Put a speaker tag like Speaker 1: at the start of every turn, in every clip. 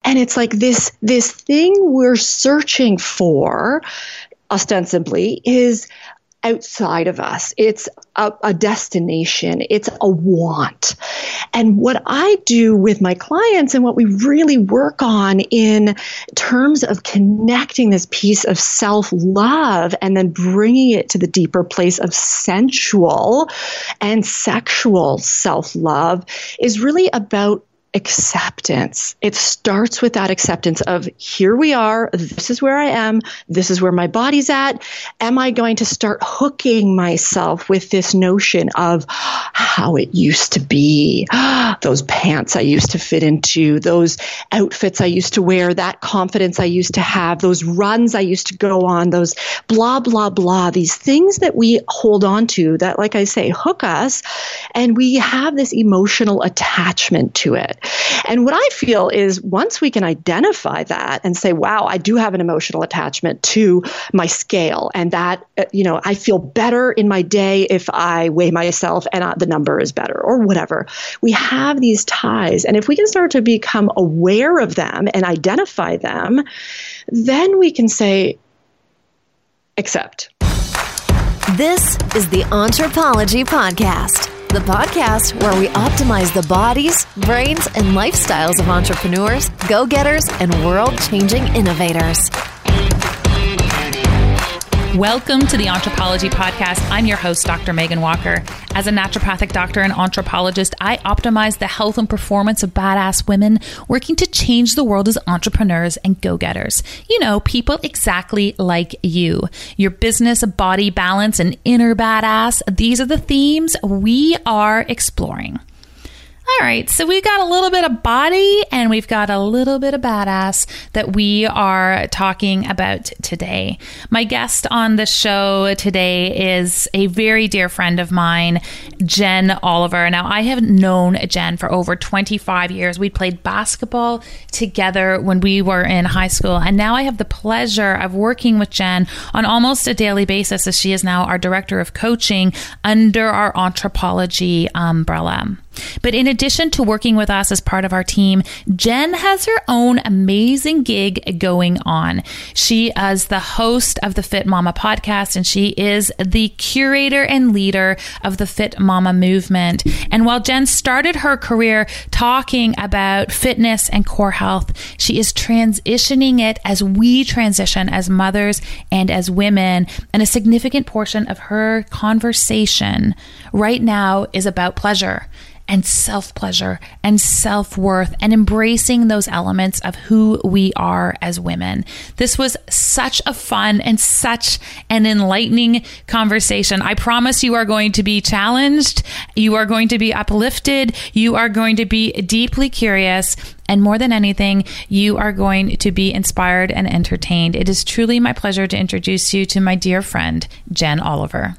Speaker 1: And it's like this thing we're searching for, ostensibly, is outside of us. It's a destination. It's a want. And what I do with my clients and what we really work on in terms of connecting this piece of self-love and then bringing it to the deeper place of sensual and sexual self-love is really about acceptance. It starts with that acceptance of, here we are, this is where I am, this is where my body's at. Am I going to start hooking myself with this notion of how it used to be, those pants I used to fit into, those outfits I used to wear, that confidence I used to have, those runs I used to go on, those blah, blah, blah, these things that we hold on to that, like I say, hook us, and we have this emotional attachment to it. And what I feel is once we can identify that and say, wow, I do have an emotional attachment to my scale, and that, I feel better in my day if I weigh myself and the number is better or whatever. We have these ties. And if we can start to become aware of them and identify them, then we can say, accept.
Speaker 2: This is the Anthropology Podcast. The podcast where we optimize the bodies, brains, and lifestyles of entrepreneurs, go-getters, and world-changing innovators.
Speaker 3: Welcome to the Anthropology Podcast. I'm your host, Dr. Megan Walker. As a naturopathic doctor and anthropologist, I optimize the health and performance of badass women working to change the world as entrepreneurs and go-getters. People exactly like you. Your business, body balance, and inner badass. These are the themes we are exploring. All right, so we've got a little bit of body and we've got a little bit of badass that we are talking about today. My guest on the show today is a very dear friend of mine, Jen Oliver. Now, I have known Jen for over 25 years. We played basketball together when we were in high school, and now I have the pleasure of working with Jen on almost a daily basis, as she is now our director of coaching under our Anthropology umbrella. But in addition to working with us as part of our team, Jen has her own amazing gig going on. She is the host of the Fit Mama podcast, and she is the curator and leader of the Fit Mama movement. And while Jen started her career talking about fitness and core health, she is transitioning it as we transition as mothers and as women. And a significant portion of her conversation right now is about pleasure and self-pleasure and self-worth and embracing those elements of who we are as women. This was such a fun and such an enlightening conversation. I promise you are going to be challenged. You are going to be uplifted. You are going to be deeply curious. And more than anything, you are going to be inspired and entertained. It is truly my pleasure to introduce you to my dear friend, Jen Oliver.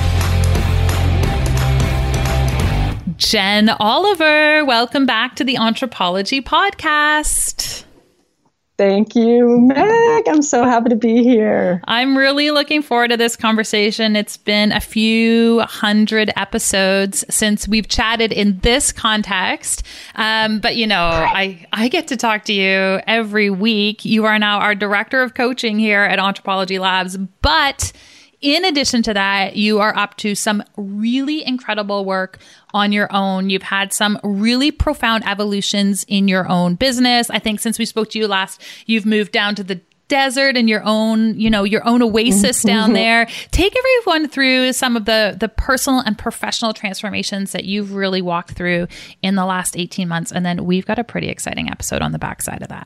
Speaker 3: Jen Oliver, welcome back to the Anthropology Podcast.
Speaker 1: Thank you, Meg. I'm so happy to be here.
Speaker 3: I'm really looking forward to this conversation. It's been a few hundred episodes since we've chatted in this context. But I get to talk to you every week. You are now our director of coaching here at Anthropology Labs. But in addition to that, you are up to some really incredible work on your own. You've had some really profound evolutions in your own business. I think since we spoke to you last, you've moved down to the desert and your own oasis down there. Take everyone through some of the personal and professional transformations that you've really walked through in the last 18 months. And then we've got a pretty exciting episode on the backside of that.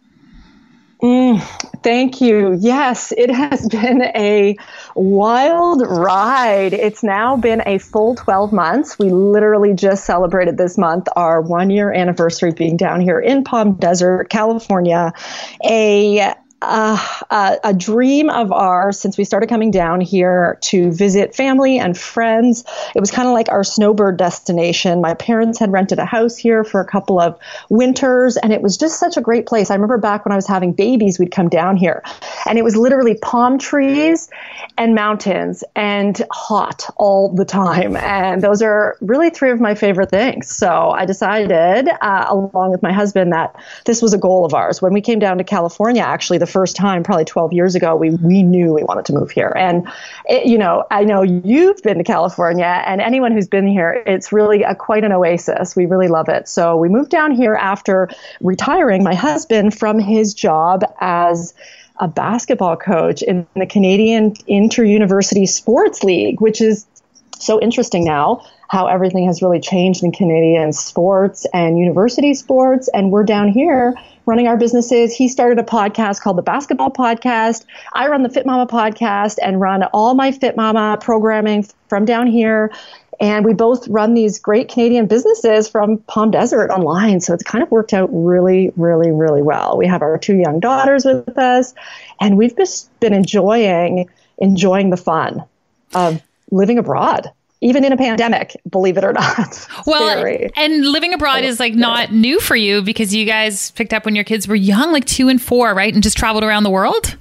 Speaker 1: Thank you. Yes, it has been a wild ride. It's now been a full 12 months. We literally just celebrated this month our 1-year anniversary being down here in Palm Desert, California. a dream of ours since we started coming down here to visit family and friends. It was kind of like our snowbird destination. My parents had rented a house here for a couple of winters, and it was just such a great place. I remember back when I was having babies, we'd come down here, and it was literally palm trees and mountains and hot all the time. And those are really three of my favorite things. So I decided, along with my husband, that this was a goal of ours. When we came down to California, actually, the first time, probably 12 years ago, we knew we wanted to move here. And, I know you've been to California, and anyone who's been here, it's really quite an oasis. We really love it. So we moved down here after retiring my husband from his job as a basketball coach in the Canadian Inter-University Sports League, which is so interesting now, how everything has really changed in Canadian sports and university sports. And we're down here running our businesses. He started a podcast called the Basketball Podcast. I run the Fit Mama podcast and run all my Fit Mama programming from down here. And we both run these great Canadian businesses from Palm Desert online. So it's kind of worked out really, really, really well. We have our 2 young daughters with us, and we've just been enjoying the fun of living abroad, even in a pandemic, believe it or not.
Speaker 3: Well, and living abroad is like not new for you because you guys picked up when your kids were young, like 2 and 4, right? And just traveled around the world?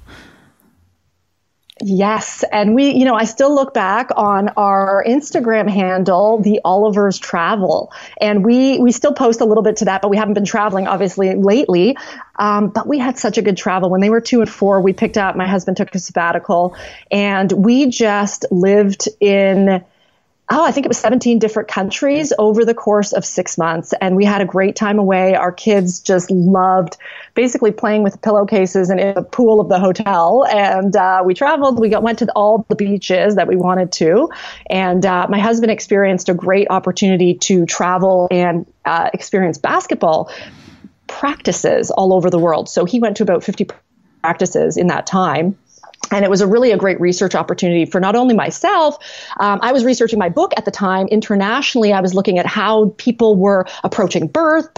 Speaker 1: Yes. And I still look back on our Instagram handle, the Oliver's Travel, and we still post a little bit to that, but we haven't been traveling obviously lately. But we had such a good travel. When they were 2 and 4, we picked up, my husband took a sabbatical, and we just lived in, I think it was 17 different countries over the course of 6 months. And we had a great time away. Our kids just loved basically playing with pillowcases and in the pool of the hotel. And we traveled. We went to all the beaches that we wanted to. And my husband experienced a great opportunity to travel and experience basketball practices all over the world. So he went to about 50 practices in that time. And it was a great research opportunity for not only myself. I was researching my book at the time. Internationally, I was looking at how people were approaching birth,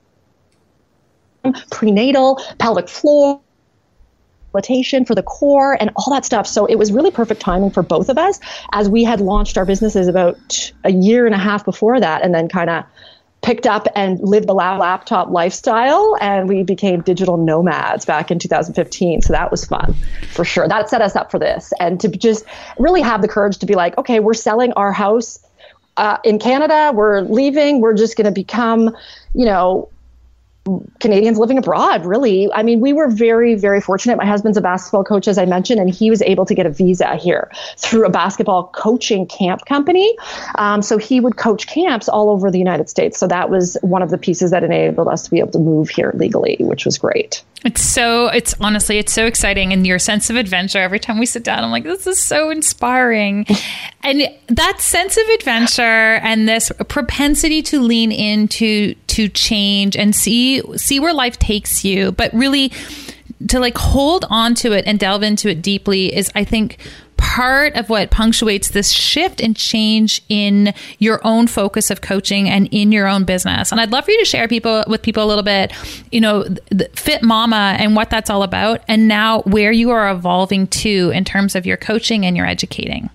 Speaker 1: prenatal, pelvic floor, rehabilitation for the core, and all that stuff. So it was really perfect timing for both of us, as we had launched our businesses about a year and a half before that, and then kind of picked up and lived the laptop lifestyle, and we became digital nomads back in 2015. So that was fun, for sure. That set us up for this, and to just really have the courage to be like, okay, we're selling our house in Canada. We're leaving. We're just going to become, Canadians living abroad, really. I mean, we were very, very fortunate. My husband's a basketball coach, as I mentioned, and he was able to get a visa here through a basketball coaching camp company. So he would coach camps all over the United States. So that was one of the pieces that enabled us to be able to move here legally, which was great.
Speaker 3: It's honestly, it's so exciting. And your sense of adventure, every time we sit down, I'm like, this is so inspiring. And that sense of adventure and this propensity to lean into to change and see where life takes you, but really to like hold on to it and delve into it deeply is, I think, part of what punctuates this shift and change in your own focus of coaching and in your own business. And I'd love for you to share with people a little bit, the Fit Mama and what that's all about, and now where you are evolving to in terms of your coaching and your educating.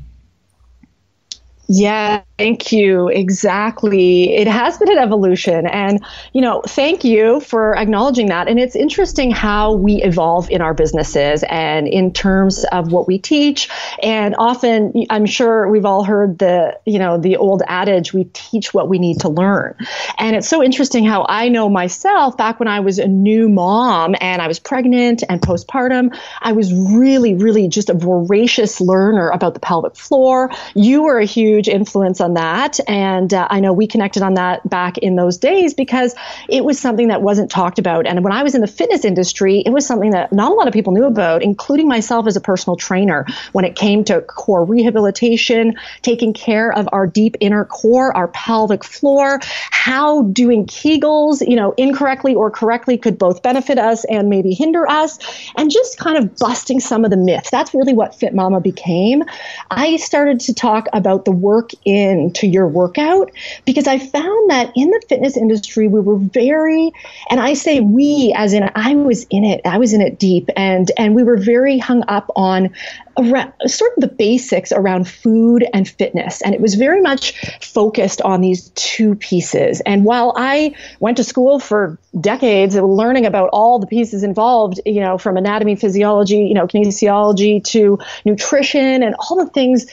Speaker 1: Yeah, thank you. Exactly. It has been an evolution. And, thank you for acknowledging that. And it's interesting how we evolve in our businesses and in terms of what we teach. And often, I'm sure we've all heard the old adage, we teach what we need to learn. And it's so interesting how I know myself, back when I was a new mom and I was pregnant and postpartum, I was really, really just a voracious learner about the pelvic floor. You were a huge influence on that. And I know we connected on that back in those days because it was something that wasn't talked about. And when I was in the fitness industry, it was something that not a lot of people knew about, including myself as a personal trainer, when it came to core rehabilitation, taking care of our deep inner core, our pelvic floor, how doing Kegels, incorrectly or correctly could both benefit us and maybe hinder us, and just kind of busting some of the myths. That's really what Fit Mama became. I started to talk about the work in in to your workout, because I found that in the fitness industry, we were very, and I say we as in I was in it deep, and we were very hung up on around sort of the basics around food and fitness. And it was very much focused on these two pieces. And while I went to school for decades learning about all the pieces involved, from anatomy, physiology, kinesiology to nutrition and all the things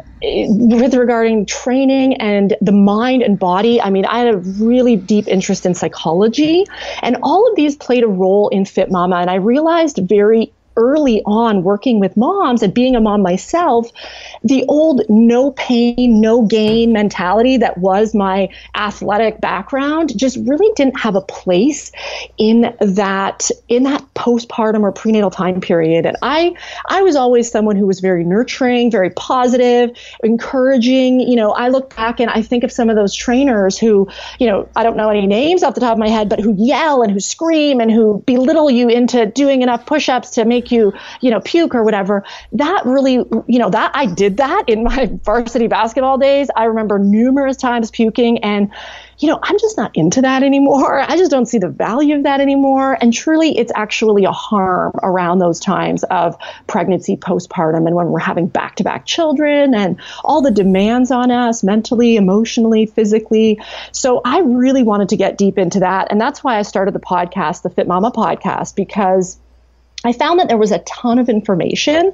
Speaker 1: with regarding training and the mind and body. I mean, I had a really deep interest in psychology, and all of these played a role in Fit Mama. And I realized very early on, working with moms and being a mom myself, the old no pain, no gain mentality that was my athletic background just really didn't have a place in that postpartum or prenatal time period. And I was always someone who was very nurturing, very positive, encouraging. I look back and I think of some of those trainers who, I don't know any names off the top of my head, but who yell and who scream and who belittle you into doing enough push-ups to make you puke or whatever. That really, that I did that in my varsity basketball days. I remember numerous times puking, and I'm just not into that anymore. I just don't see the value of that anymore. And truly, it's actually a harm around those times of pregnancy, postpartum, and when we're having back-to-back children and all the demands on us mentally, emotionally, physically. So I really wanted to get deep into that. And that's why I started the podcast, the Fit Mama podcast, because I found that there was a ton of information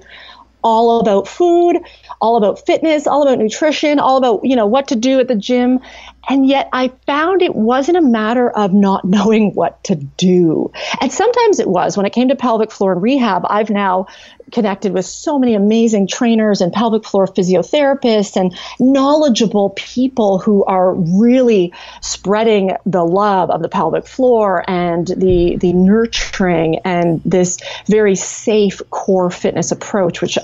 Speaker 1: all about food, all about fitness, all about nutrition, all about, what to do at the gym. And yet I found it wasn't a matter of not knowing what to do. And sometimes it was. When it came to pelvic floor and rehab, I've now connected with so many amazing trainers and pelvic floor physiotherapists and knowledgeable people who are really spreading the love of the pelvic floor and the nurturing and this very safe core fitness approach, which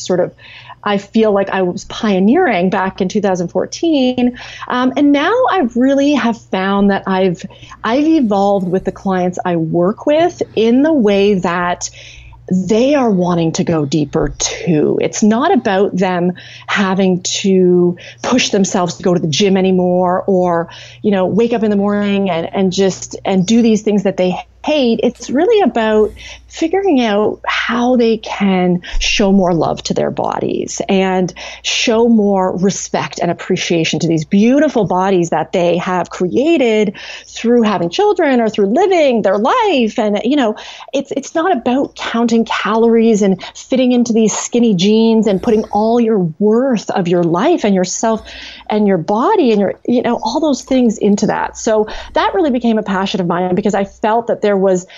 Speaker 1: I feel like I was pioneering back in 2014. And now I really have found that I've evolved with the clients I work with in the way that they are wanting to go deeper too. It's not about them having to push themselves to go to the gym anymore or, wake up in the morning and do these things that they hate. It's really about figuring out how they can show more love to their bodies and show more respect and appreciation to these beautiful bodies that they have created through having children or through living their life. And, it's not about counting calories and fitting into these skinny jeans and putting all your worth of your life and yourself and your body and your, all those things into that. So that really became a passion of mine because I felt that there was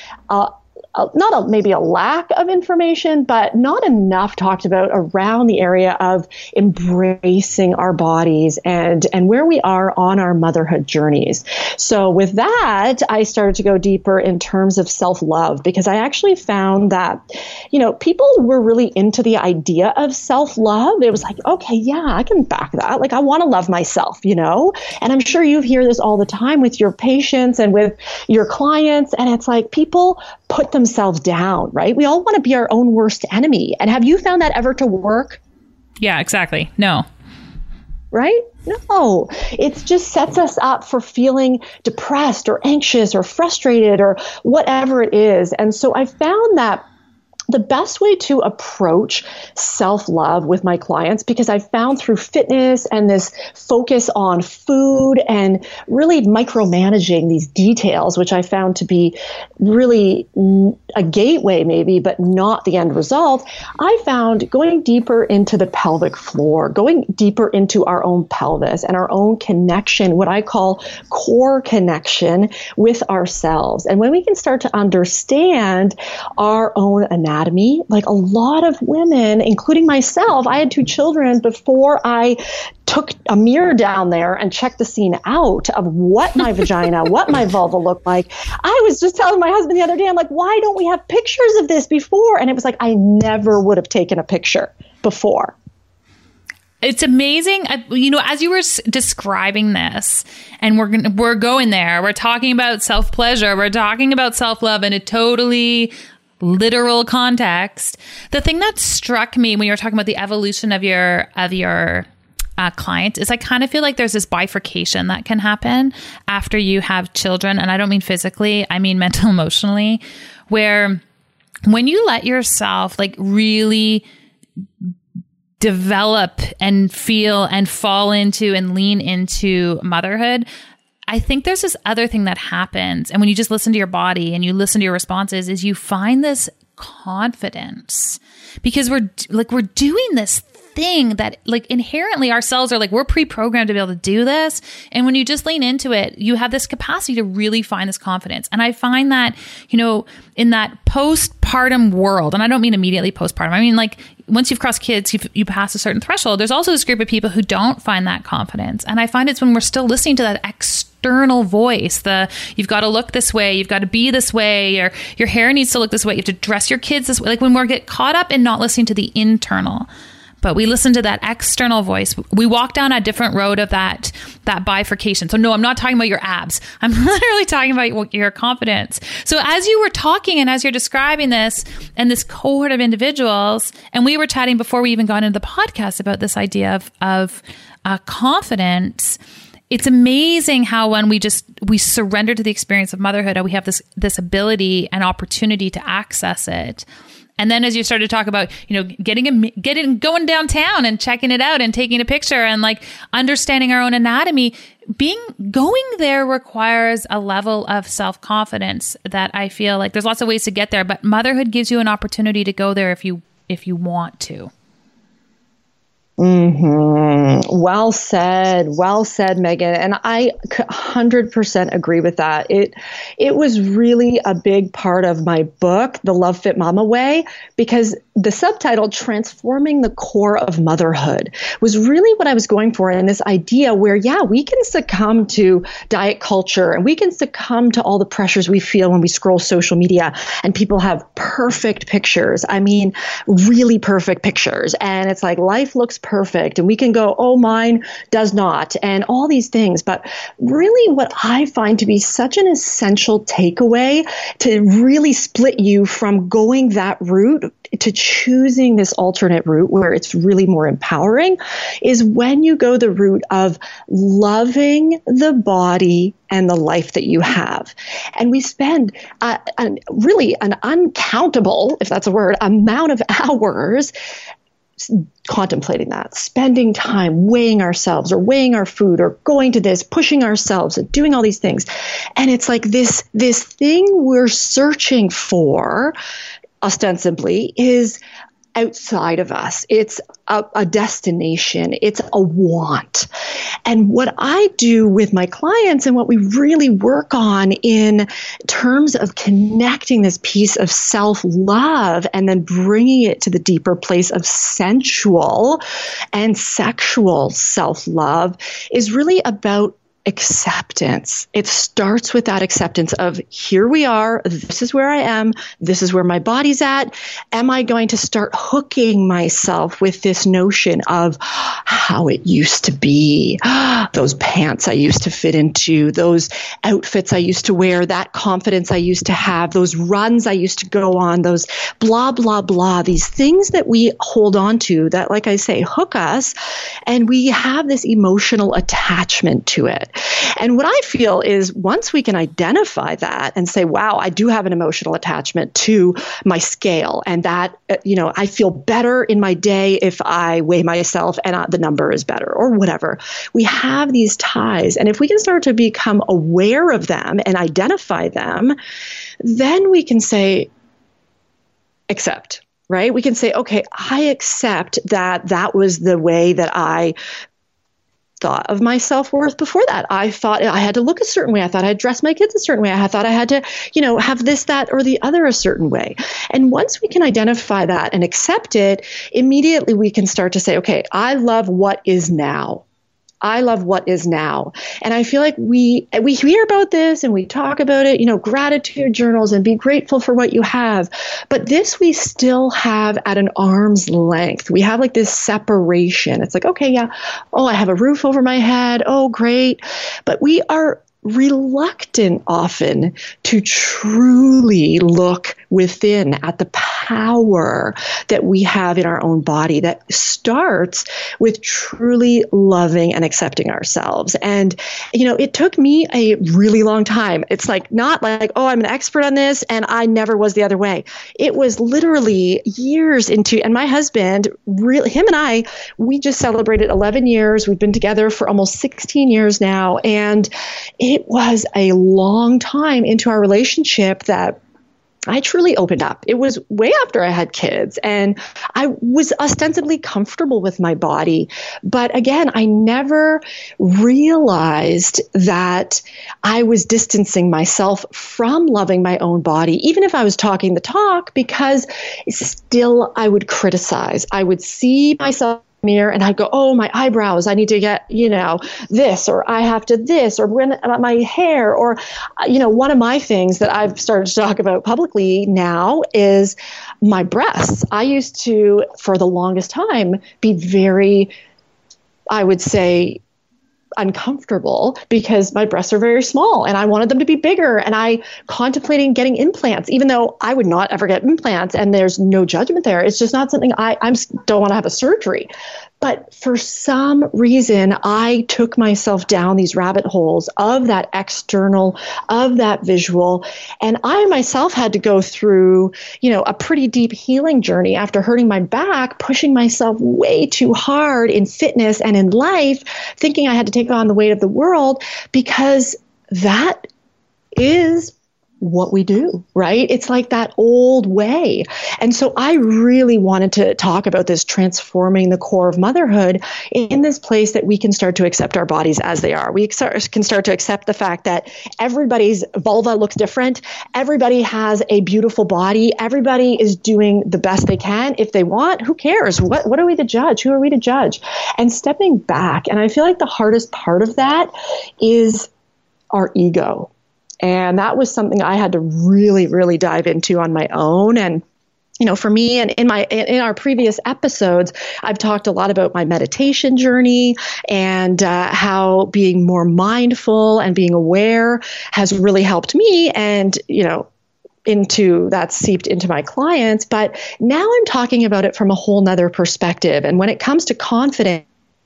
Speaker 1: maybe a lack of information, but not enough talked about around the area of embracing our bodies and where we are on our motherhood journeys. So with that, I started to go deeper in terms of self-love because I actually found that, people were really into the idea of self-love. It was like, okay, yeah, I can back that. Like, I want to love myself, and I'm sure you hear this all the time with your patients and with your clients. And it's like people put themselves down, right? We all want to be our own worst enemy. And have you found that ever to work?
Speaker 3: Yeah, exactly. No.
Speaker 1: Right? No. It just sets us up for feeling depressed or anxious or frustrated or whatever it is. And so I found that the best way to approach self-love with my clients, because I've found through fitness and this focus on food and really micromanaging these details, which I found to be really a gateway maybe, but not the end result, I found going deeper into the pelvic floor, going deeper into our own pelvis and our own connection, what I call core connection with ourselves. And when we can start to understand our own anatomy, like a lot of women, including myself, I had 2 children before I took a mirror down there and checked the scene out of what my vagina, what my vulva looked like. I was just telling my husband the other day, I'm like, why don't we have pictures of this before? And it was like, I never would have taken a picture before.
Speaker 3: It's amazing. As you were describing this, and we're going there, we're talking about self-pleasure, we're talking about self-love in a totally literal context. The thing that struck me when you were talking about the evolution of your clients is I kind of feel like there's this bifurcation that can happen after you have children. And I don't mean physically, I mean mental, emotionally, where when you let yourself like really develop and feel and fall into and lean into motherhood, I think there's this other thing that happens. And when you just listen to your body and you listen to your responses, is you find this confidence because we're doing this thing that like inherently our cells are like, we're pre-programmed to be able to do this. And when you just lean into it, you have this capacity to really find this confidence. And I find that, in that postpartum world, and I don't mean immediately postpartum, I mean like once you've crossed kids, you pass a certain threshold. There's also this group of people who don't find that confidence. And I find it's when we're still listening to that external voice, you've got to look this way, you've got to be this way, or your hair needs to look this way, you have to dress your kids this way. Like when we get caught up in not listening to the internal, but we listen to that external voice, we walk down a different road of that bifurcation. So no, I'm not talking about your abs. I'm literally talking about your confidence. So as you were talking and as you're describing this and this cohort of individuals, and we were chatting before we even got into the podcast about this idea of confidence, it's amazing how when we surrender to the experience of motherhood, how we have this ability and opportunity to access it. And then as you started to talk about, going downtown and checking it out and taking a picture and like understanding our own anatomy, going there requires a level of self-confidence that I feel like there's lots of ways to get there, but motherhood gives you an opportunity to go there if you want to.
Speaker 1: Mm-hmm. Well said, Megan. And I 100% agree with that. It was really a big part of my book, The Love Fit Mama Way, because the subtitle, Transforming the Core of Motherhood, was really what I was going for. And this idea where, we can succumb to diet culture and we can succumb to all the pressures we feel when we scroll social media and people have perfect pictures. I mean, really perfect pictures. And it's like life looks perfect and we can go, oh, mine does not, and all these things. But really what I find to be such an essential takeaway to really split you from going that route to choosing this alternate route where it's really more empowering is when you go the route of loving the body and the life that you have. And we spend really an uncountable, if that's a word, amount of hours contemplating that, spending time weighing ourselves or weighing our food or going to this, pushing ourselves and doing all these things. And it's like this thing we're searching for ostensibly is outside of us. It's a destination. It's a want. And what I do with my clients and what we really work on in terms of connecting this piece of self-love and then bringing it to the deeper place of sensual and sexual self-love is really about acceptance. It starts with that acceptance of here we are, this is where I am, this is where my body's at. Am I going to start hooking myself with this notion of how it used to be, those pants I used to fit into, those outfits I used to wear, that confidence I used to have, those runs I used to go on, those blah, blah, blah, these things that we hold on to that, like I say, hook us, and we have this emotional attachment to it. And what I feel is once we can identify that and say, wow, I do have an emotional attachment to my scale, and that, I feel better in my day if I weigh myself and the number is better or whatever. We have these ties. And if we can start to become aware of them and identify them, then we can say, accept, right? We can say, okay, I accept that was the way that I thought of my self-worth before that. I thought I had to look a certain way. I thought I'd dress my kids a certain way. I thought I had to, have this, that, or the other a certain way. And once we can identify that and accept it, immediately we can start to say, okay, I love what is now. I love what is now. And I feel like we hear about this and we talk about it, gratitude journals and be grateful for what you have. But this we still have at an arm's length. We have like this separation. It's like, okay, yeah. Oh, I have a roof over my head. Oh, great. But we are reluctant often to truly look within at the power that we have in our own body that starts with truly loving and accepting ourselves. And, it took me a really long time. It's not like, oh, I'm an expert on this and I never was the other way. It was literally years into, and my husband, him and I, we just celebrated 11 years. We've been together for almost 16 years now. And it was a long time into our relationship that I truly opened up. It was way after I had kids and I was ostensibly comfortable with my body. But again, I never realized that I was distancing myself from loving my own body, even if I was talking the talk, because still I would criticize. I would see myself mirror and I'd go, oh, my eyebrows, I need to get, this, or I have to this, or my hair, or, one of my things that I've started to talk about publicly now is my breasts. I used to, for the longest time, be very, I would say, uncomfortable because my breasts are very small and I wanted them to be bigger, and I contemplating getting implants, even though I would not ever get implants and there's no judgment there. It's just not something I don't want to have a surgery. But for some reason, I took myself down these rabbit holes of that external, of that visual. And I myself had to go through, a pretty deep healing journey after hurting my back, pushing myself way too hard in fitness and in life, thinking I had to take on the weight of the world, because that is what we do, right? It's like that old way. And so I really wanted to talk about this transforming the core of motherhood in this place that we can start to accept our bodies as they are. We can start to accept the fact that everybody's vulva looks different. Everybody has a beautiful body. Everybody is doing the best they can. If they want, who cares? What are we to judge? Who are we to judge? And stepping back. And I feel like the hardest part of that is our ego. And that was something I had to really, really dive into on my own. And, for me, and in our previous episodes, I've talked a lot about my meditation journey and how being more mindful and being aware has really helped me. And, that's seeped into my clients. But now I'm talking about it from a whole nother perspective. And when it comes to confidence,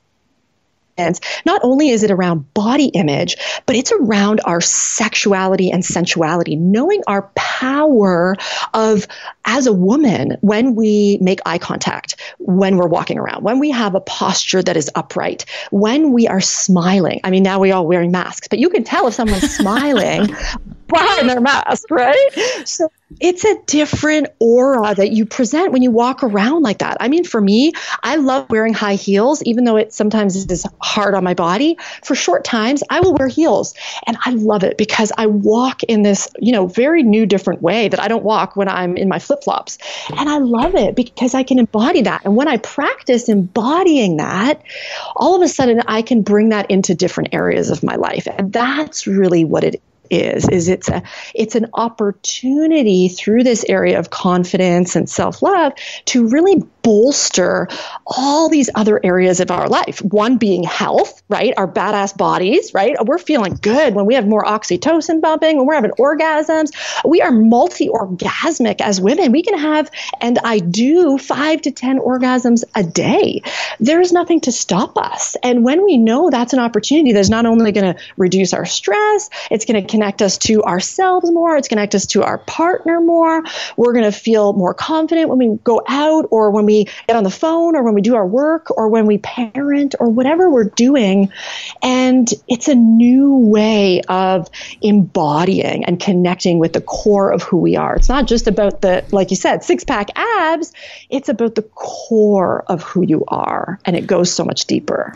Speaker 1: not only is it around body image, but it's around our sexuality and sensuality, knowing our power of, as a woman, when we make eye contact, when we're walking around, when we have a posture that is upright, when we are smiling. I mean, now we're all wearing masks, but you can tell if someone's smiling behind their mask, right? So it's a different aura that you present when you walk around like that. I mean, for me, I love wearing high heels, even though it sometimes is hard on my body. For short times, I will wear heels. And I love it because I walk in this, very new, different way that I don't walk when I'm in my flip-flops. And I love it because I can embody that. And when I practice embodying that, all of a sudden I can bring that into different areas of my life. And that's really what it is it's an opportunity through this area of confidence and self-love to really bolster all these other areas of our life. One being health, right? Our badass bodies, right? We're feeling good when we have more oxytocin bumping, when we're having orgasms. We are multi-orgasmic as women. We can have, and I do, 5 to 10 orgasms a day. There is nothing to stop us. And when we know that's an opportunity that's not only going to reduce our stress, it's going to connect us to ourselves more, it's connect us to our partner more. We're going to feel more confident when we go out, or when we get on the phone, or when we do our work, or when we parent, or whatever we're doing. And it's a new way of embodying and connecting with the core of who we are. It's not just about the, like you said, six-pack abs. It's about the core of who you are. And it goes so much deeper.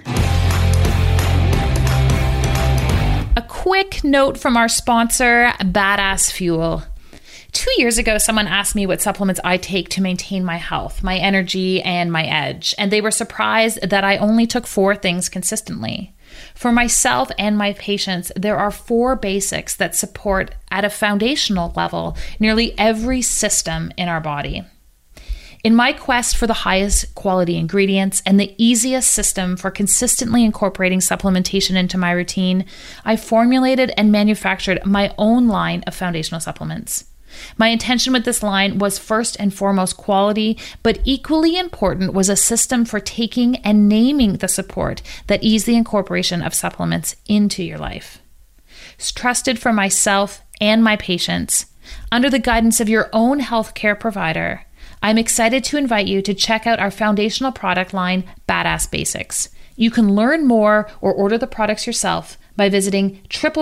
Speaker 3: A quick note from our sponsor, Badass Fuel. 2 years ago, someone asked me what supplements I take to maintain my health, my energy, and my edge. And they were surprised that I only took 4 things consistently. For myself and my patients, there are 4 basics that support at a foundational level nearly every system in our body. In my quest for the highest quality ingredients and the easiest system for consistently incorporating supplementation into my routine, I formulated and manufactured my own line of foundational supplements. My intention with this line was first and foremost quality, but equally important was a system for taking and naming the support that ease the incorporation of supplements into your life. It's trusted for myself and my patients, under the guidance of your own healthcare provider, I'm excited to invite you to check out our foundational product line, Badass Basics. You can learn more or order the products yourself by visiting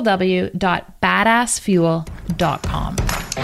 Speaker 3: www.badassfuel.com.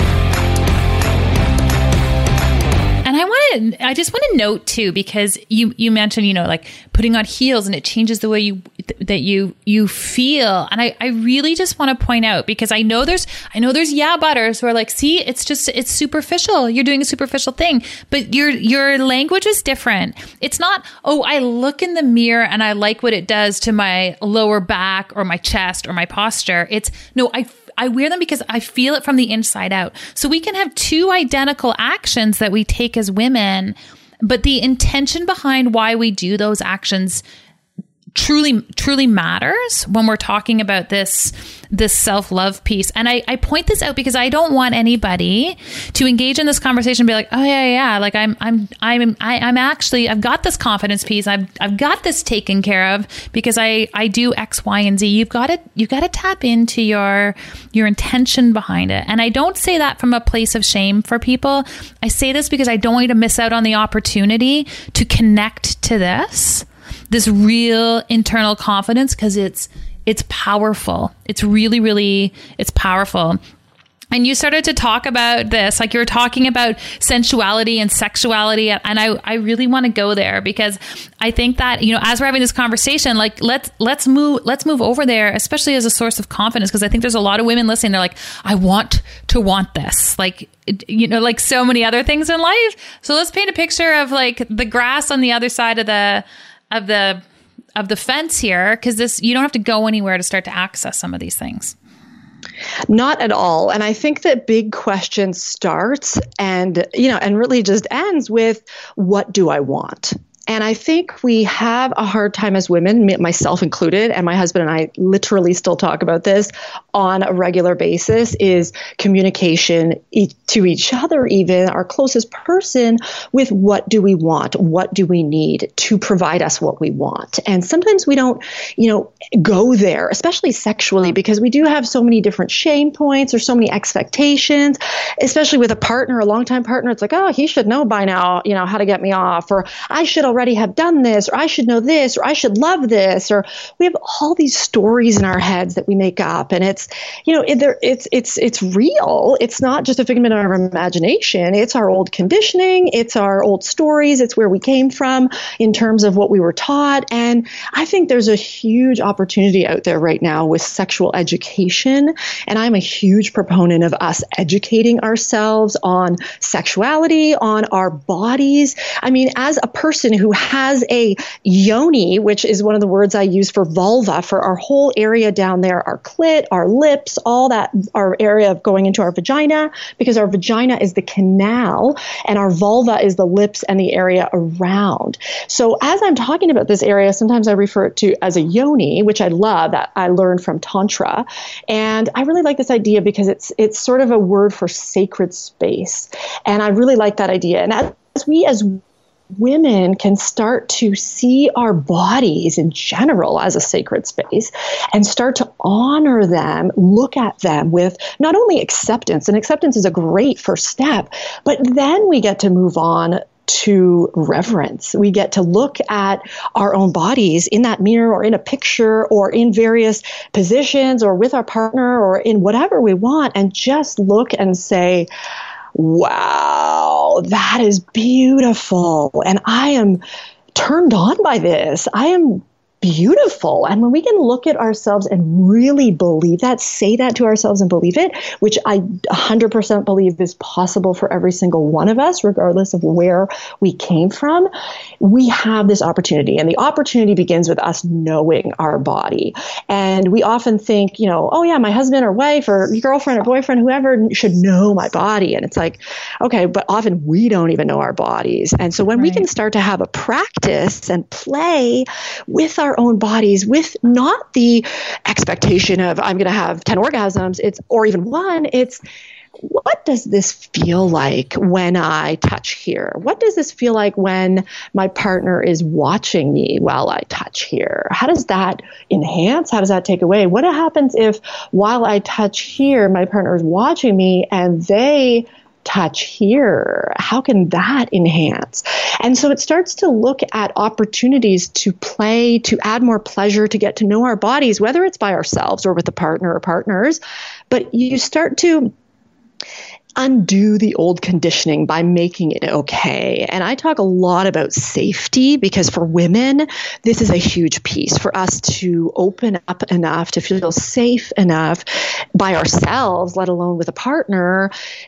Speaker 3: And I just want to note too, because you mentioned, like putting on heels and it changes the way you feel. And I really just want to point out, because I know there's butters who are like, see, it's superficial. You're doing a superficial thing, but your language is different. It's not, oh, I look in the mirror and I like what it does to my lower back or my chest or my posture. It's no, I wear them because I feel it from the inside out. So we can have two identical actions that we take as women, but the intention behind why we do those actions truly matters when we're talking about this self-love piece. And I point this out because I don't want anybody to engage in this conversation and be like, oh yeah, like I'm actually, I've got this confidence piece. I've got this taken care of because I do X, Y, and Z. You've got to tap into your intention behind it. And I don't say that from a place of shame for people. I say this because I don't want you to miss out on the opportunity to connect to this real internal confidence, because it's powerful. It's really, it's powerful. And you started to talk about this, like you were talking about sensuality and sexuality. And I really want to go there, because I think that, as we're having this conversation, like let's move over there, especially as a source of confidence. Because I think there's a lot of women listening. They're like, I want to want this, like, like so many other things in life. So let's paint a picture of like the grass on the other side of the fence here, because you don't have to go anywhere to start to access some of these things.
Speaker 1: Not at all. And I think that big question starts and really just ends with, what do I want? And I think we have a hard time as women, myself included, and my husband and I literally still talk about this on a regular basis, is communication to each other, even our closest person, with what do we want? What do we need to provide us what we want? And sometimes we don't, go there, especially sexually, because we do have so many different shame points or so many expectations, especially with a partner, a longtime partner. It's like, oh, he should know by now, how to get me off, or I should already have done this, or I should know this, or I should love this, or we have all these stories in our heads that we make up, and it's real. It's not just a figment of our imagination. It's our old conditioning. It's our old stories. It's where we came from in terms of what we were taught. And I think there's a huge opportunity out there right now with sexual education. And I'm a huge proponent of us educating ourselves on sexuality, on our bodies. I mean, as a person who has a yoni, which is one of the words I use for vulva, for our whole area down there, our clit, our lips, all that, our area of going into our vagina, because our vagina is the canal and our vulva is the lips and the area around. So as I'm talking about this area, sometimes I refer to as a yoni, which I love, that I learned from Tantra. And I really like this idea because it's sort of a word for sacred space. And I really like that idea. And as we as women can start to see our bodies in general as a sacred space and start to honor them, look at them with not only acceptance, and acceptance is a great first step, but then we get to move on to reverence. We get to look at our own bodies in that mirror or in a picture or in various positions or with our partner or in whatever we want, and just look and say, wow, that is beautiful. And I am turned on by this. I am beautiful. And when we can look at ourselves and really believe that, say that to ourselves and believe it, which I 100% believe is possible for every single one of us, regardless of where we came from, we have this opportunity. And the opportunity begins with us knowing our body. And we often think, oh yeah, my husband or wife or girlfriend or boyfriend, whoever should know my body. And it's like, okay, but often we don't even know our bodies. And so when we can start to have a practice and play with our own bodies, with not the expectation of I'm going to have 10 orgasms, or even one, it's what does this feel like when I touch here? What does this feel like when my partner is watching me while I touch here? How does that enhance? How does that take away? What happens if while I touch here, my partner is watching me and they touch here? How can that enhance? And so it starts to look at opportunities to play, to add more pleasure, to get to know our bodies, whether it's by ourselves or with a partner or partners. But you start to undo the old conditioning by making it okay. And I talk a lot about safety because for women, this is a huge piece for us to open up enough, to feel safe enough by ourselves, let alone with a partner,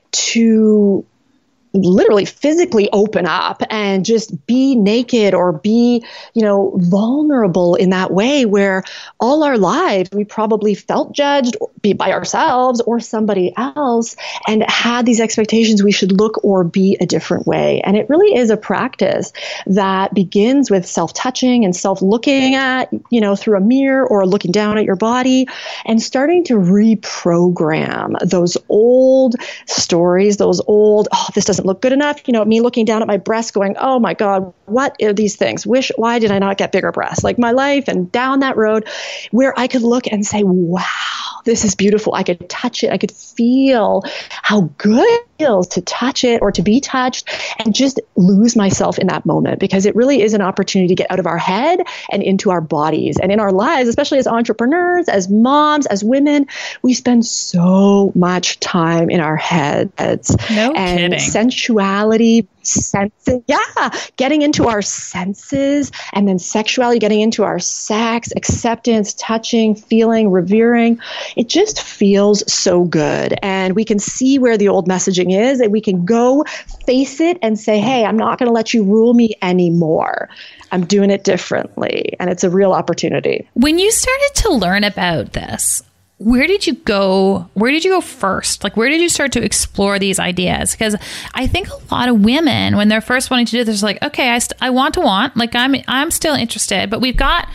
Speaker 1: to literally physically open up and just be naked or be, vulnerable in that way where all our lives we probably felt judged, be by ourselves or somebody else, and had these expectations we should look or be a different way. And it really is a practice that begins with self-touching and self-looking at, through a mirror or looking down at your body and starting to reprogram those old stories, those old, this doesn't look good enough. Me looking down at my breasts going, oh my God, what are these things? Why did I not get bigger breasts? Like my life, and down that road where I could look and say, wow, this is beautiful. I could touch it. I could feel how good it feels to touch it or to be touched and just lose myself in that moment, because it really is an opportunity to get out of our head and into our bodies. And in our lives, especially as entrepreneurs, as moms, as women, we spend so much time in our heads.
Speaker 3: No
Speaker 1: and
Speaker 3: kidding.
Speaker 1: Sensuality, senses, getting into our senses, and then sexuality, getting into our sex, acceptance, touching, feeling, revering. It just feels so good. And we can see where the old messaging is, and we can go face it and say, hey, I'm not going to let you rule me anymore. I'm doing it differently. And it's a real opportunity.
Speaker 3: When you started to learn about this, where did you go? Where did you go first? Like, where did you start to explore these ideas? Because I think a lot of women, when they're first wanting to do this, like, okay, I want, like, I'm still interested, but we've got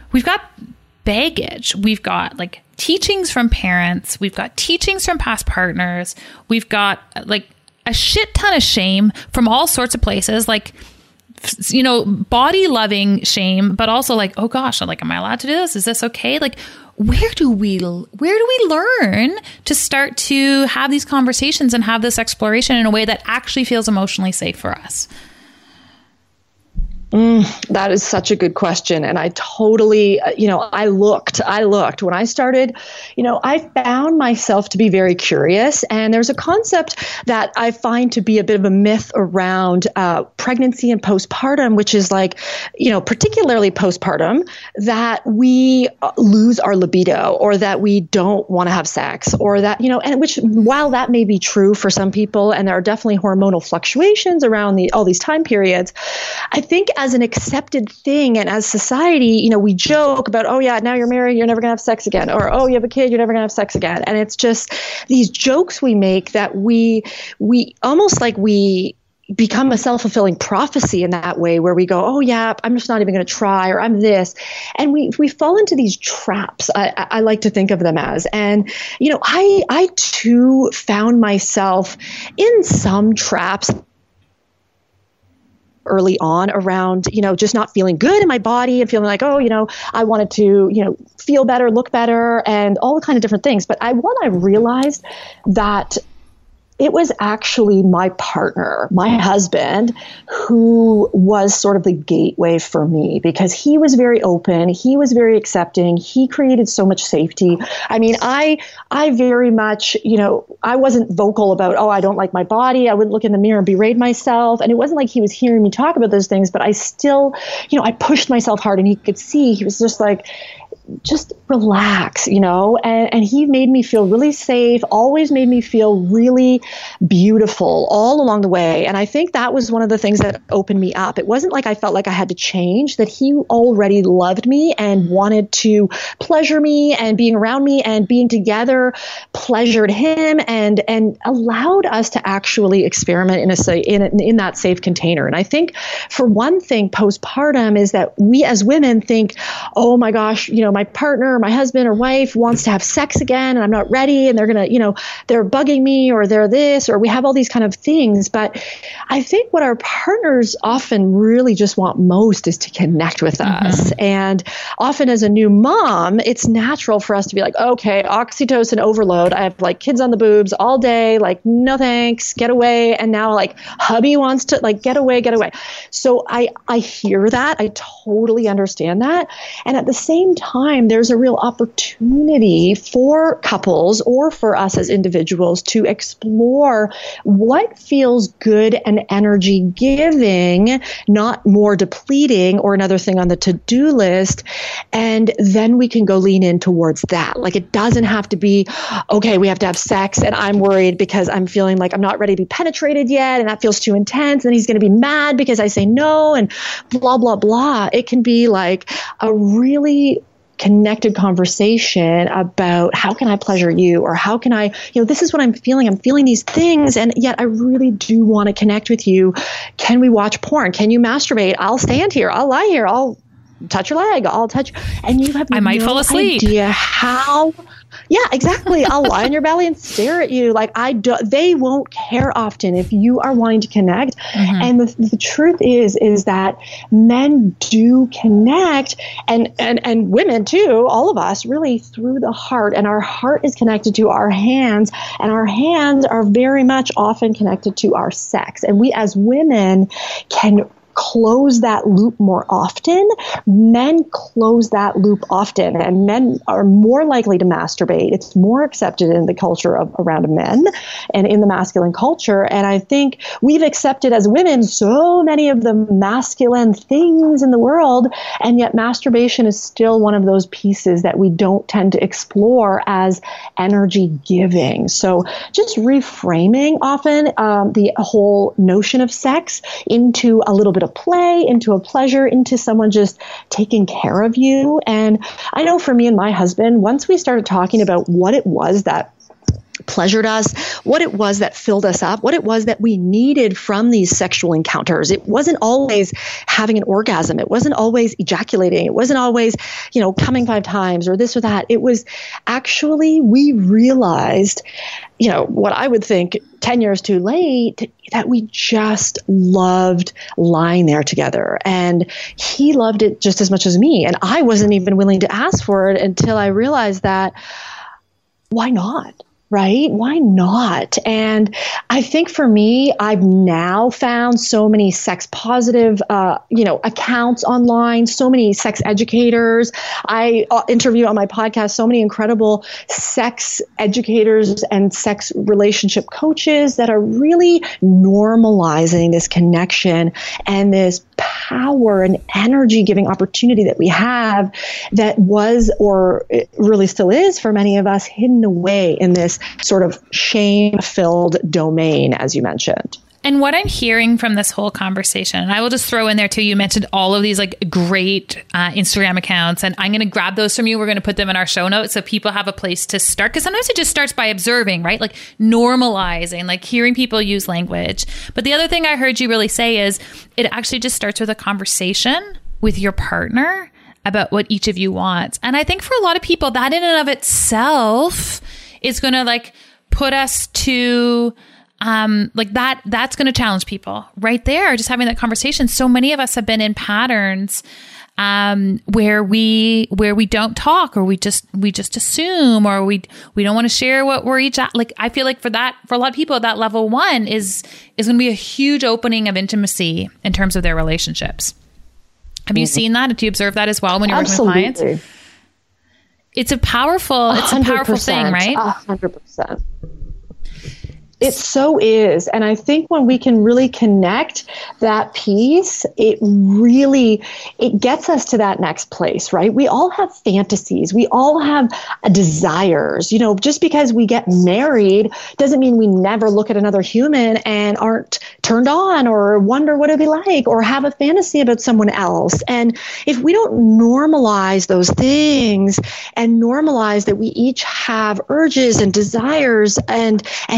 Speaker 3: baggage. We've got like teachings from parents. We've got teachings from past partners. We've got like a shit ton of shame from all sorts of places, like, body loving shame, but also like, oh gosh, like, am I allowed to do this? Is this okay? Like, where do we learn to start to have these conversations and have this exploration in a way that actually feels emotionally safe for us?
Speaker 1: That is such a good question. And I totally, I looked when I started, I found myself to be very curious. And there's a concept that I find to be a bit of a myth around pregnancy and postpartum, which is like, particularly postpartum, that we lose our libido or that we don't want to have sex or that, and which, while that may be true for some people, and there are definitely hormonal fluctuations around all these time periods, I think as an accepted thing and as society, we joke about, oh yeah, now you're married, you're never gonna have sex again, or oh, you have a kid, you're never gonna have sex again. And it's just these jokes we make that we almost like we become a self-fulfilling prophecy in that way, where we go, oh yeah, I'm just not even going to try, or I'm this. And we fall into these traps, I like to think of them as. And, I too found myself in some traps early on around, just not feeling good in my body and feeling like, oh, I wanted to, feel better, look better, and all the kind of different things. But I realized that it was actually my partner, my husband, who was sort of the gateway for me, because he was very open. He was very accepting. He created so much safety. I mean, I very much, I wasn't vocal about, oh, I don't like my body. I wouldn't look in the mirror and berate myself. And it wasn't like he was hearing me talk about those things, but I still, I pushed myself hard, and he could see. He was just like, just relax, and he made me feel really safe, always made me feel really beautiful all along the way. And I think that was one of the things that opened me up. It wasn't like I felt like I had to change, that he already loved me and wanted to pleasure me, and being around me and being together pleasured him and allowed us to actually experiment in that safe container. And I think for one thing, postpartum is that we as women think, oh my gosh, my partner or my husband or wife wants to have sex again and I'm not ready and they're going to, they're bugging me or they're this, or we have all these kind of things. But I think what our partners often really just want most is to connect with us. And often as a new mom, it's natural for us to be like, okay, oxytocin overload. I have like kids on the boobs all day, like, no thanks, get away. And now like hubby wants to like, get away. So I hear that. I totally understand that. And at the same time, there's a real opportunity for couples or for us as individuals to explore what feels good and energy giving, not more depleting or another thing on the to-do list. And then we can go lean in towards that. Like it doesn't have to be, okay, we have to have sex and I'm worried because I'm feeling like I'm not ready to be penetrated yet and that feels too intense and he's going to be mad because I say no and blah, blah, blah. It can be like a really connected conversation about how can I pleasure you, or how can I, this is what I'm feeling. I'm feeling these things, and yet I really do want to connect with you. Can we watch porn? Can you masturbate? I'll stand here. I'll lie here. I'll touch your leg. I'll touch, and you have
Speaker 3: I might fall asleep.
Speaker 1: Idea how. Yeah, exactly. I'll lie on your belly and stare at you. Like they won't care often if you are wanting to connect. And the truth is that men do connect and women too, all of us really through the heart, and our heart is connected to our hands, and our hands are very much often connected to our sex. And we as women can close that loop more often. Men close that loop often, and men are more likely to masturbate. It's more accepted in the culture around men and in the masculine culture. And I think we've accepted as women so many of the masculine things in the world, and yet masturbation is still one of those pieces that we don't tend to explore as energy giving. So just reframing often the whole notion of sex into a little bit of play, into a pleasure, into someone just taking care of you. And I know for me and my husband, once we started talking about what it was that pleasured us, what it was that filled us up, what it was that we needed from these sexual encounters. It wasn't always having an orgasm. It wasn't always ejaculating. It wasn't always, coming 5 times or this or that. It was actually, we realized, what I would think 10 years too late, that we just loved lying there together. And he loved it just as much as me. And I wasn't even willing to ask for it until I realized that, why not? Right? Why not? And I think for me, I've now found so many sex positive, accounts online, so many sex educators. I interview on my podcast so many incredible sex educators and sex relationship coaches that are really normalizing this connection and this power and energy giving opportunity that we have that was, or it really still is for many of us, hidden away in this sort of shame-filled domain, as you mentioned.
Speaker 3: And what I'm hearing from this whole conversation, and I will just throw in there too, you mentioned all of these like great Instagram accounts, and I'm going to grab those from you. We're going to put them in our show notes so people have a place to start. Because sometimes it just starts by observing, right? Like normalizing, like hearing people use language. But the other thing I heard you really say is it actually just starts with a conversation with your partner about what each of you wants. And I think for a lot of people, that in and of itself is going to like put us to that's going to challenge people right there. Just having that conversation. So many of us have been in patterns where we don't talk, or we just assume, or we don't want to share what we're each at. Like, I feel like for a lot of people, that level 1 is going to be a huge opening of intimacy in terms of their relationships. Have you seen that? Do you observe that as well when you're working with clients? It's a powerful thing, right?
Speaker 1: 100%. It so is. And I think when we can really connect that piece, it gets us to that next place, right? We all have fantasies. We all have desires. Just because we get married doesn't mean we never look at another human and aren't turned on or wonder what it'd be like or have a fantasy about someone else. And if we don't normalize those things and normalize that we each have urges and desires and needs,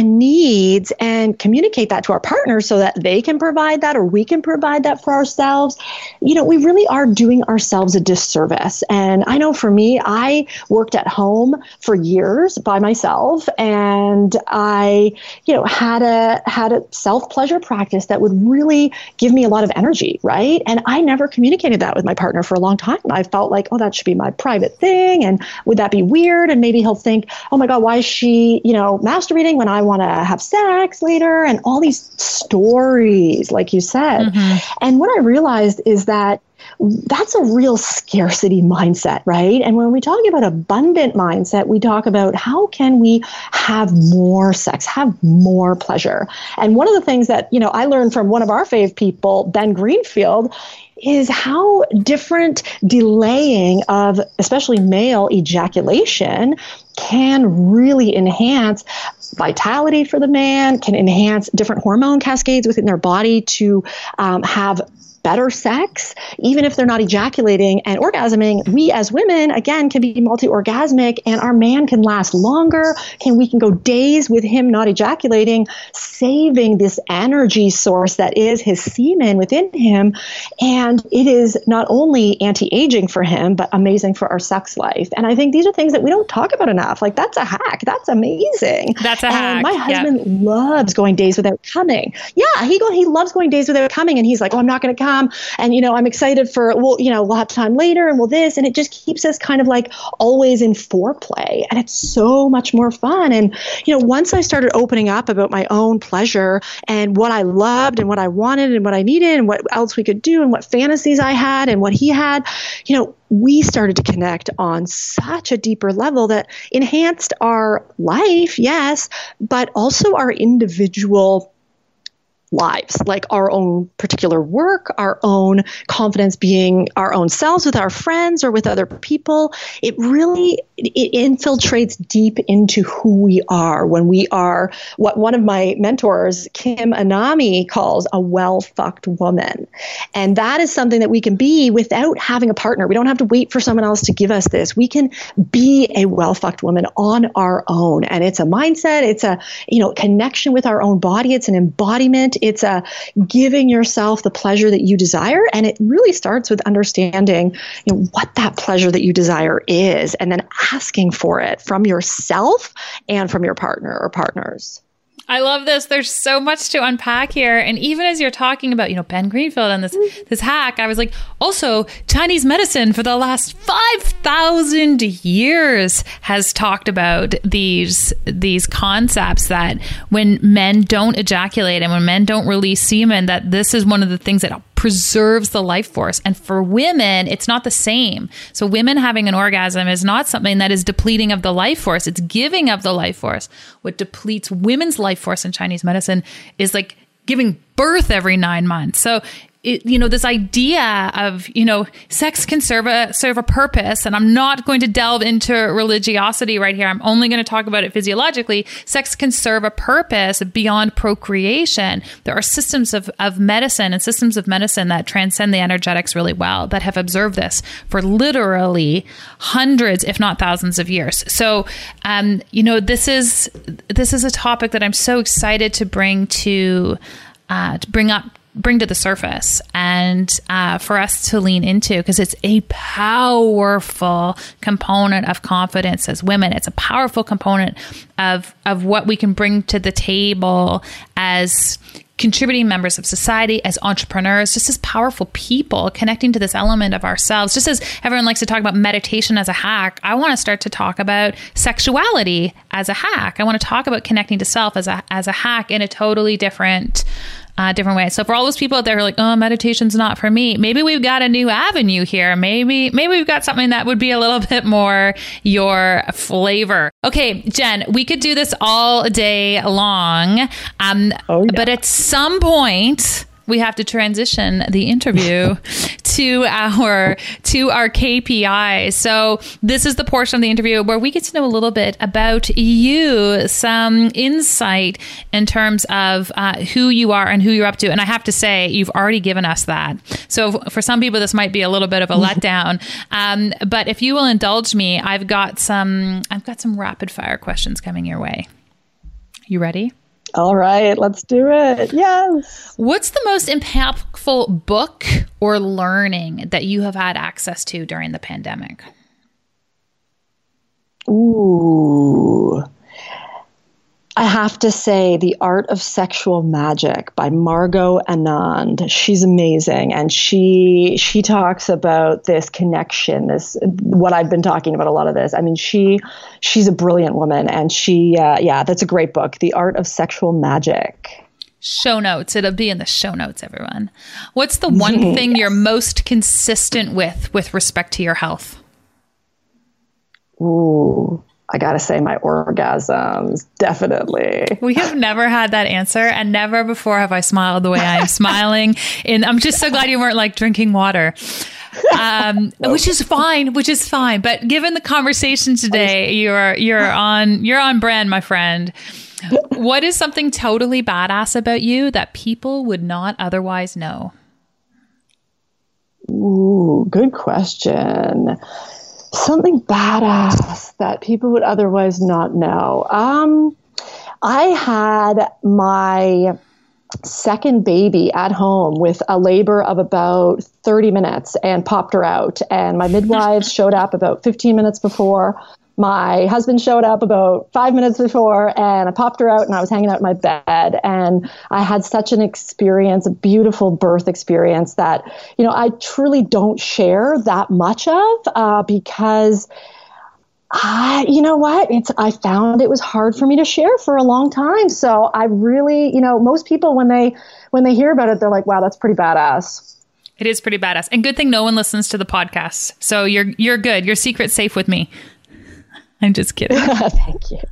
Speaker 1: needs and communicate that to our partner so that they can provide that or we can provide that for ourselves, we really are doing ourselves a disservice. And I know for me, I worked at home for years by myself, and I, had a self-pleasure practice that would really give me a lot of energy, right? And I never communicated that with my partner for a long time. I felt like, that should be my private thing, and would that be weird? And maybe he'll think, oh my God, why is she, masturbating when I want to have sex later? And all these stories, like you said. Mm-hmm. And what I realized is that that's a real scarcity mindset, right? And when we talk about abundant mindset, we talk about how can we have more sex, have more pleasure. And one of the things that, I learned from one of our fave people, Ben Greenfield, is how different delaying of especially male ejaculation can really enhance vitality for the man, can enhance different hormone cascades within their body to have better sex, even if they're not ejaculating and orgasming. We as women, again, can be multi-orgasmic, and our man can last longer. We can go days with him not ejaculating, saving this energy source that is his semen within him. And it is not only anti-aging for him, but amazing for our sex life. And I think these are things that we don't talk about enough. Like, that's a hack. That's amazing.
Speaker 3: That's a hack.
Speaker 1: My husband loves going days without coming. Yeah, he loves going days without coming. And he's like, I'm not going to come. And, I'm excited for, we'll have time later and we'll this. And it just keeps us kind of like always in foreplay. And it's so much more fun. And, once I started opening up about my own pleasure and what I loved and what I wanted and what I needed and what else we could do and what fantasies I had and what he had, we started to connect on such a deeper level that enhanced our life, yes, but also our individual lives, like our own particular work, our own confidence being our own selves with our friends or with other people. It really infiltrates deep into who we are when we are what one of my mentors, Kim Anami, calls a well-fucked woman. And that is something that we can be without having a partner. We don't have to wait for someone else to give us this. We can be a well-fucked woman on our own. And it's a mindset. It's a, connection with our own body. It's an embodiment. It's a giving yourself the pleasure that you desire. And it really starts with understanding, what that pleasure that you desire is, and then asking for it from yourself and from your partner or partners.
Speaker 3: I love this. There's so much to unpack here. And even as you're talking about, Ben Greenfield and this hack, I was like, also Chinese medicine for the last 5,000 years has talked about these concepts that when men don't ejaculate and when men don't release semen, that this is one of the things that preserves the life force. And for women, it's not the same. So women having an orgasm is not something that is depleting of the life force. It's giving of the life force. What depletes women's life force in Chinese medicine is like giving birth every 9 months. So this idea of, sex can serve a purpose. And I'm not going to delve into religiosity right here. I'm only going to talk about it physiologically. Sex can serve a purpose beyond procreation. There are systems of medicine and systems of medicine that transcend the energetics really well, that have observed this for literally hundreds, if not thousands of years. So, this is a topic that I'm so excited to bring to the surface and for us to lean into, because it's a powerful component of confidence as women. It's a powerful component of what we can bring to the table as contributing members of society, as entrepreneurs, just as powerful people connecting to this element of ourselves. Just as everyone likes to talk about meditation as a hack, I want to start to talk about sexuality as a hack. I want to talk about connecting to self as a hack in a totally different way. So for all those people out there who are like, oh, meditation's not for me, maybe we've got a new avenue here. Maybe we've got something that would be a little bit more your flavor. Okay, Jen, we could do this all day long. But at some point, we have to transition the interview to our KPIs. So this is the portion of the interview where we get to know a little bit about you, some insight in terms of who you are and who you're up to. And I have to say, you've already given us that. So for some people, this might be a little bit of a letdown. But if you will indulge me, I've got some rapid fire questions coming your way. You ready?
Speaker 1: All right, let's do it. Yes.
Speaker 3: What's the most impactful book or learning that you have had access to during the pandemic?
Speaker 1: Ooh. I have to say The Art of Sexual Magic by Margot Anand. She's amazing. And she talks about this connection, what I've been talking about, a lot of this. I mean, she's a brilliant woman, and that's a great book, The Art of Sexual Magic.
Speaker 3: Show notes. It'll be in the show notes, everyone. What's the one thing you're most consistent with respect to your health?
Speaker 1: Ooh. I gotta say my orgasms, definitely.
Speaker 3: We have never had that answer, and never before have I smiled the way I am smiling. And I'm just so glad you weren't like drinking water, which is fine. But given the conversation today, you're on brand, my friend. What is something totally badass about you that people would not otherwise know?
Speaker 1: Ooh, good question. Something badass that people would otherwise not know. I had my second baby at home with a labor of about 30 minutes and popped her out. And my midwives showed up about 15 minutes before. My husband showed up about 5 minutes before, and I popped her out, and I was hanging out in my bed. And I had such an experience, a beautiful birth experience that, I truly don't share that much of because I found it was hard for me to share for a long time. So I really, most people, when they hear about it, they're like, wow, that's pretty badass.
Speaker 3: It is pretty badass. And good thing no one listens to the podcast. So you're good. Your secret's safe with me. I'm just kidding.
Speaker 1: Thank you.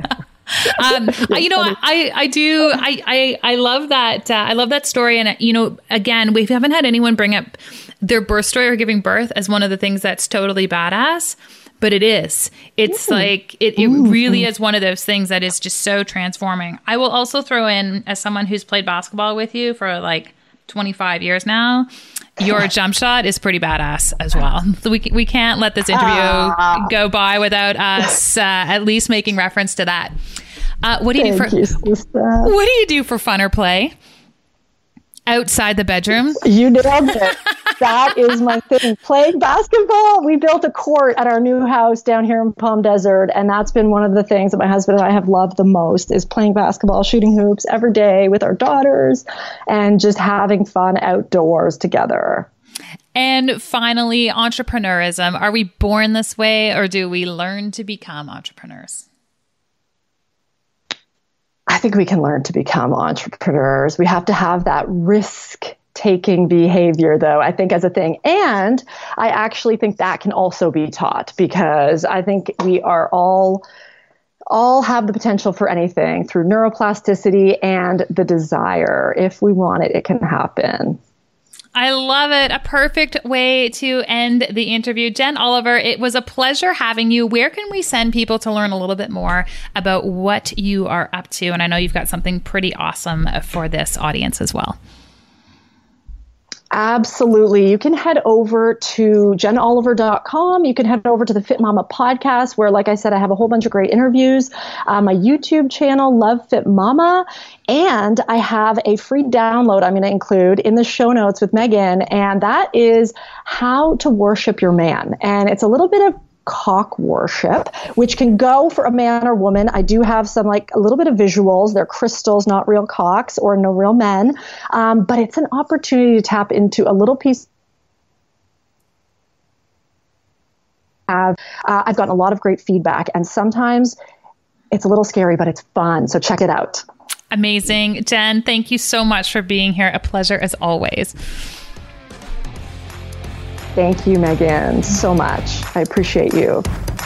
Speaker 3: I love that. I love that story. And, again, we haven't had anyone bring up their birth story or giving birth as one of the things that's totally badass, but it is. It's like, it really is one of those things that is just so transforming. I will also throw in, as someone who's played basketball with you for like 25 years now, your jump shot is pretty badass as well. So we can't let this interview go by without us at least making reference to that. What do you do for fun or play outside the bedroom?
Speaker 1: You nailed it. That is my thing. Playing basketball. We built a court at our new house down here in Palm Desert, and that's been one of the things that my husband and I have loved the most is playing basketball, shooting hoops every day with our daughters, and just having fun outdoors together.
Speaker 3: And finally, entrepreneurism. Are we born this way, or do we learn to become entrepreneurs?
Speaker 1: I think we can learn to become entrepreneurs. We have to have that risk-taking behavior, though, I think, as a thing. And I actually think that can also be taught, because I think we are all have the potential for anything through neuroplasticity and the desire. If we want it, it can happen.
Speaker 3: I love it. A perfect way to end the interview. Jen Oliver, it was a pleasure having you. Where can we send people to learn a little bit more about what you are up to? And I know you've got something pretty awesome for this audience as well.
Speaker 1: Absolutely. You can head over to jenoliver.com. You can head over to the Fit Mama podcast, where, like I said, I have a whole bunch of great interviews. My YouTube channel, Love Fit Mama. And I have a free download I'm going to include in the show notes with Megan. And that is how to worship your man. And it's a little bit of cock worship, which can go for a man or woman. I do have some, like, a little bit of visuals. They're crystals, not real cocks or no real men. But it's an opportunity to tap into a little piece. I've gotten a lot of great feedback, and sometimes it's a little scary, but it's fun. So check it out.
Speaker 3: Amazing. Jen, thank you so much for being here. A pleasure as always.
Speaker 1: Thank you, Megan, so much. I appreciate you.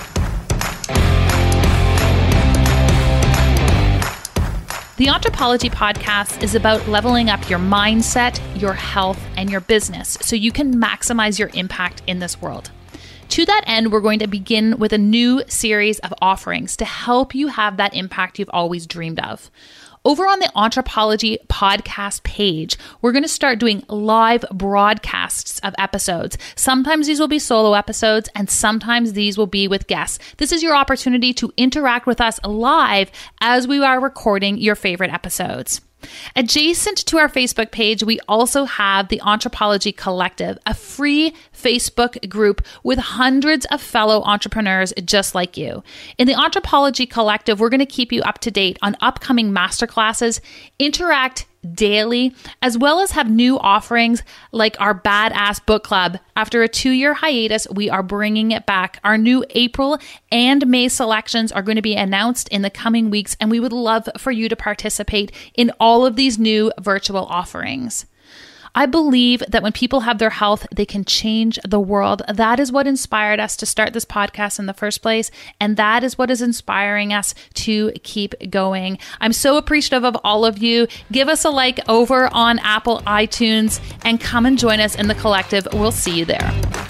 Speaker 3: The Anthropology Podcast is about leveling up your mindset, your health, and your business so you can maximize your impact in this world. To that end, we're going to begin with a new series of offerings to help you have that impact you've always dreamed of. Over on the Anthropology podcast page, we're going to start doing live broadcasts of episodes. Sometimes these will be solo episodes and sometimes these will be with guests. This is your opportunity to interact with us live as we are recording your favorite episodes. Adjacent to our Facebook page, we also have the Anthropology Collective, a free Facebook group with hundreds of fellow entrepreneurs just like you. In the Anthropology Collective, we're going to keep you up to date on upcoming masterclasses, interact daily, as well as have new offerings like our Badass Book Club. After a 2-year hiatus, we are bringing it back. Our new April and May selections are going to be announced in the coming weeks, and we would love for you to participate in all of these new virtual offerings. I believe that when people have their health, they can change the world. That is what inspired us to start this podcast in the first place. And that is what is inspiring us to keep going. I'm so appreciative of all of you. Give us a like over on Apple iTunes and come and join us in the collective. We'll see you there.